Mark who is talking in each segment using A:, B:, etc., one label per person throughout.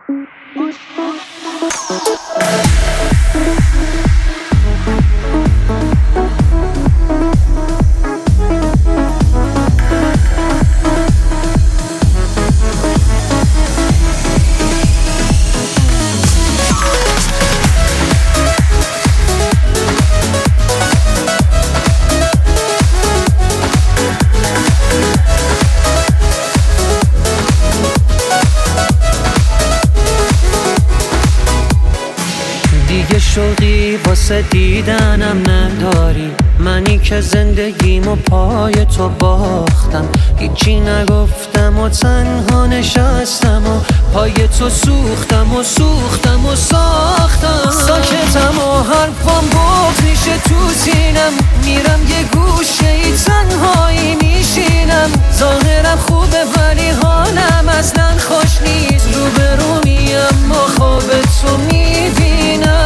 A: دیگه شوقی واسه دیدنم نداری، منی که زندگیمو پای تو باختم، هیچی نگفتم و تنها نشستم و پای تو سوختم و سوختم و ساختم. ساکتم و حرفم بغض میشه تو سینم، میرم یه گوشه ای تنهایی میشینم. ظاهرم خوبه ولی حالم اصلا خوش نیست، روبرو میم و خواب تو میبینم.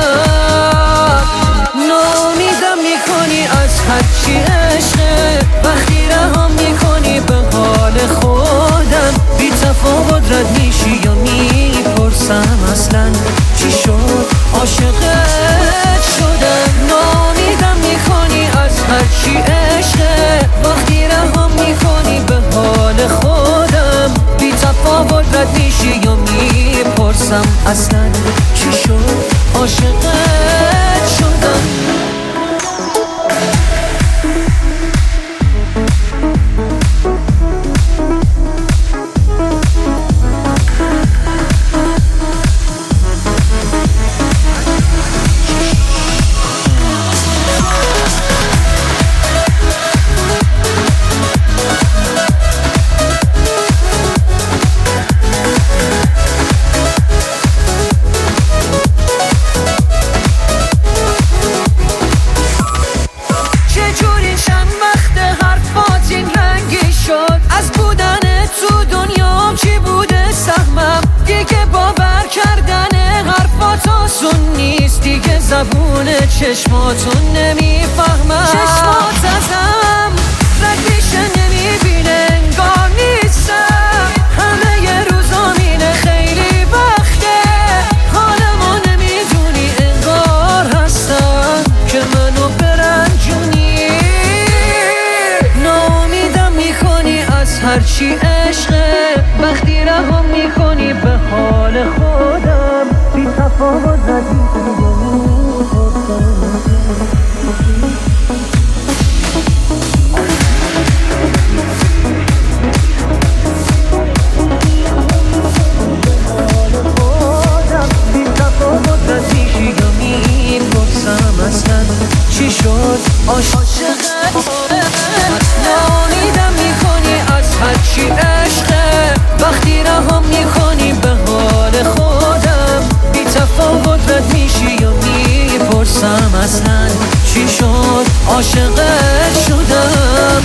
A: ناامیدم میکنی از هرچی عشقه، وقتی رهام میکنی به حال خودم. بی تفاوت رد میشی یا میپرسم اصلا چی شد عاشقت شدم. ناامیدم میکنی از هرچی عشقه، وقتی رهام میکنی به حال خودم. بی تفاوت رد میشی یا میپرسم اصلا چی شد عاشقت شدم. زبون چشماتون نمیفهمم، چشمات ازم رد میشه نمیبینه، انگار نیستم. همه ی روزام اینه خیلی وقته، حالمو نمیدونی انگار هستم که منو برنجونی. ناامیدم میکنی از هرچی عشقه، وقتی رهام میکنی به حال خودم. بی تفاوت ردی چی شد عاشقت. ناامیدم میکنی از هرچی عشقه، وقتی رهام میکنی به حال خودم. بی تفاوت رد میشی یا میپرسم اصلا چی شد عاشقت شدم.